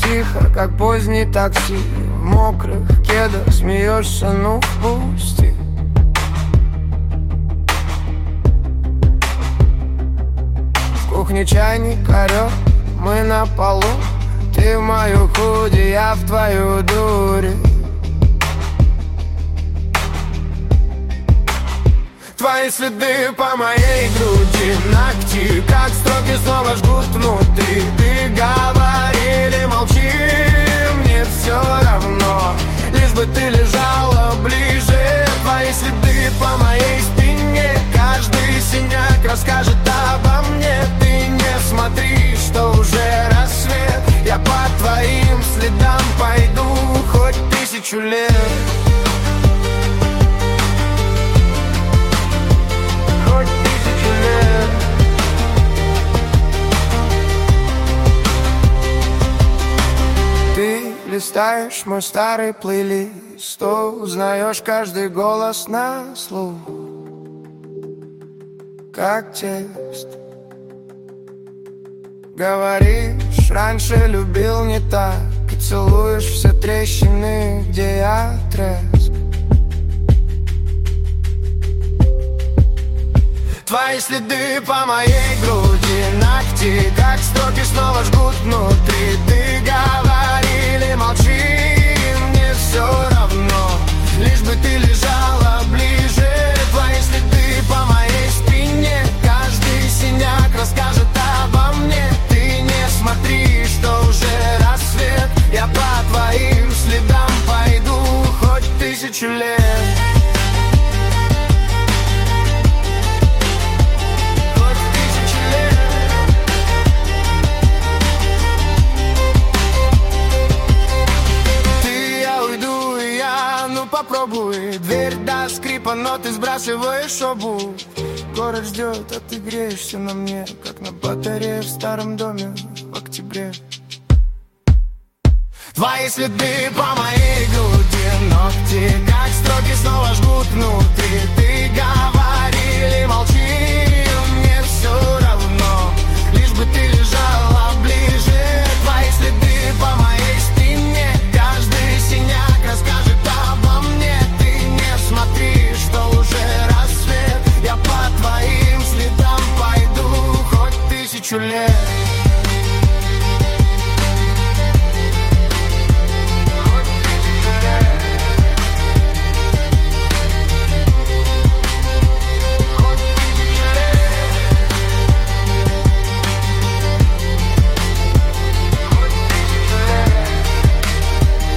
тихо, как поздний такси. В мокрых кедах смеешься, ну впусти. В кухне чайник орёт, мы на полу. Ты в мою худи, я в твою дурь. Твои следы по моей груди, ногти, как строки снова жгут внутри. Ты говорили, молчи, мне все равно, лишь бы ты лежала ближе. Твои следы по моей спине, каждый синяк расскажет обо мне. Ты не смотри, что уже рассвет, я по твоим следам пойду хоть 1000 лет. Ты листаешь мой старый плейлист, узнаешь каждый голос на слух, как текст. Говоришь, раньше любил не так, и целуешь все трещины, где я треск. Твои следы по моей груди, ногти, как строки снова жгут внутри. Ты говорили, молчи, мне все равно, лишь бы ты лежала ближе. Твои следы по моей спине, каждый синяк расскажет обо мне. Ты не смотри, что уже рассвет, я по твоим следам пойду хоть 1000 лет. Попробуй, дверь до скрипа, но ты сбрасываешь обувь. Город ждет, а ты греешься на мне, как на батарее в старом доме в октябре. Твои следы по моей груди, ногти, как строки снова жгут внутри. Ты говорили, молчи, мне все равно, лишь бы ты лежала ближе. Твои следы по моей спине, каждый синяк расскажет обо мне. Ты не смотри, что уже рассвет, я по твоим следам пойду хоть 1000 лет.